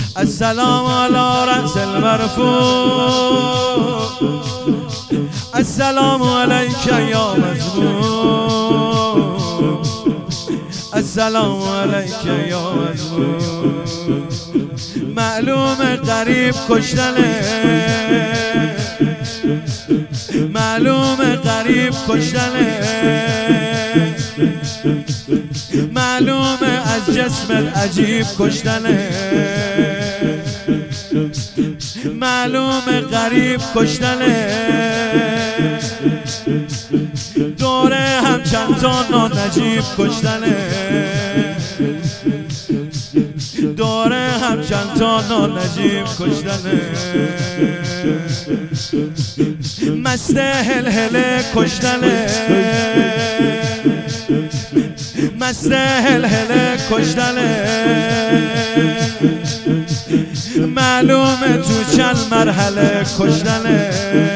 السلام على رأس المرفوع السلام عليك يا مزمون السلام عليك يا مزمون معلوم غریب کشتنه معلوم غریب کشتنه معلوم از جسمت عجیب کشتنه معلوم غریب کشتنه دوره هم چند تا نانجیب کشتنه دوره هم چند تا نانجیب کشتنه مست هلهله کشتنه مست هلهله کشتنه معلومه تو چند مرحله کشتنه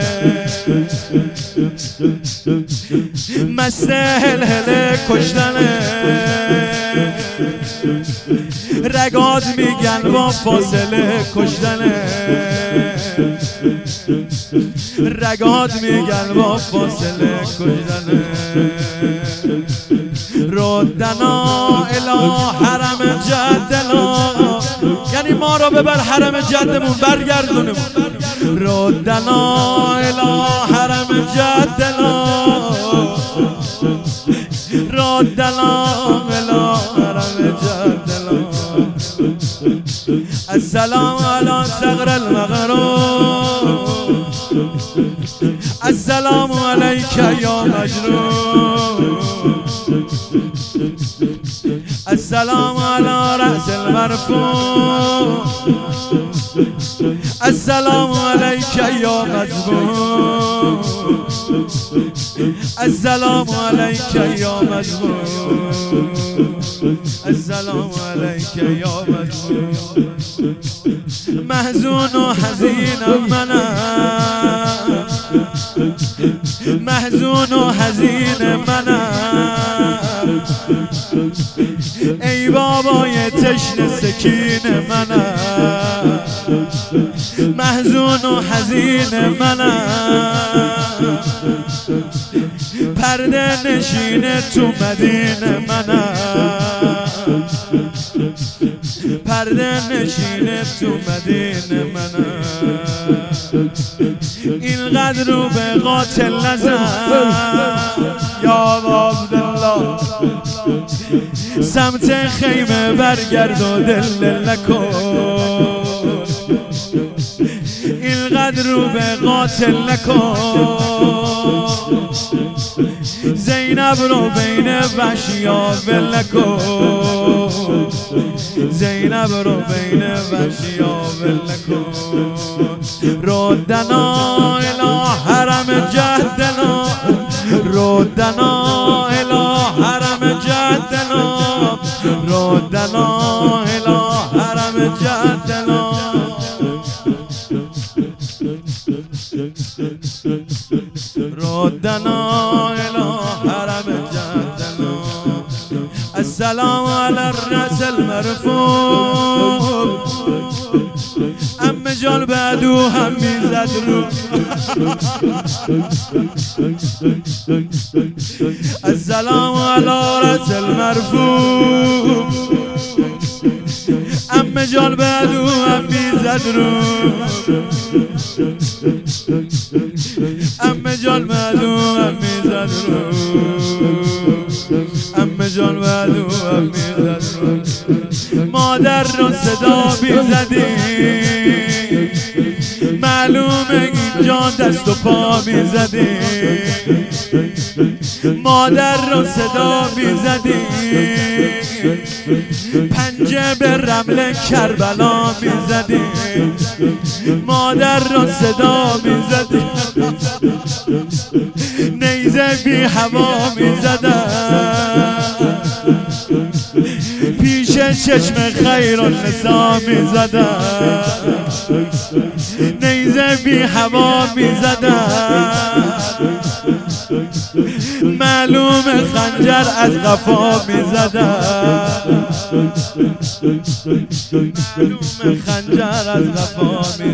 مست هلهله کشتنه رگات میگن با فاصله کشتنه رگات میگن با فاصله کشتنه ردنا الی حرم جدنا یعنی ما رو ببر حرم جدمون برگردونمون ردنا الی حرم جدنا ردنا الی حرم جدنا السلام علی صغر المغروب السلام علیک یا مجنون السلام على رأس المرفوع السلام عليك يا مزمون السلام عليك يا مزمون السلام عليك يا مزمون محزون وحزين منام محزون وحزين منام ای بابای تشنه سکین منم محزون و حزین منم پرده نشین تو مدینه منم پرده نشین تو مدینه منم اینقدر رو به قاتل نزن یا عبدالله سمت خیمه برگرد و دل نکن اینقدر رو به قاتل نکن زینب رو بین وحشیا ول نکن زینب رو بین وحشیا ول نکن ردنا الی حرم جدنا ردنا الی حرم جدنا ردنا الی حرم جدنا ردنا الی حرم جدنا السلام علی الرأس المرفوع ام جان بعدو هم میزد رو السلام علی رأس المرفوع ام جان بعدو هم میزد رو ام جان بعدو هم میزد رو ام جان بعدو هم میزد رو مادر رو صدا میزدی معلومه اینجا دست و پا میزدی مادر رو صدا میزدی پنجه به رمل کربلا میزدی مادر رو صدا میزدی نیزه بی هوا میزدن پیش چشم خیرالنسا میزدن نیزه بی هوا میزدن معلوم خنجر از قفا میزدم، معلوم خنجر از قفا